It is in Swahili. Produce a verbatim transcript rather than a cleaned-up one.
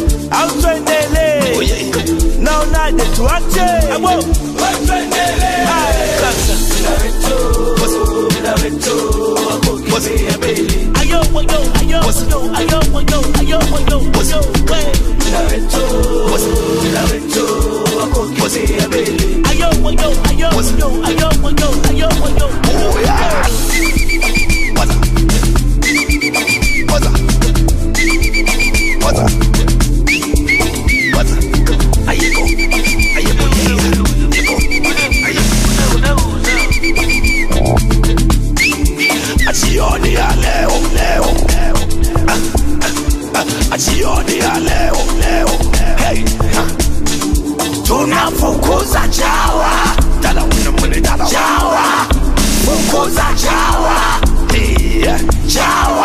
Outwendele. Oh yeah. Now night the tuache. Abo. Outwendele. Sasa. Ayo, ayo, ayo, ayo, ayo, ayo, ayo, ayo, way. Ayo, ayo, ayo, ayo, ayo, ayo, ayo. Oh yeah. What's up? What's up? What's up? What's up? Are you go? Are you go? You go? Are you? Achioni leo leo Achioni leo leo Hey tunafukuza chawa Dala wina mwene dala chawa Fukuza chawa Hey chawa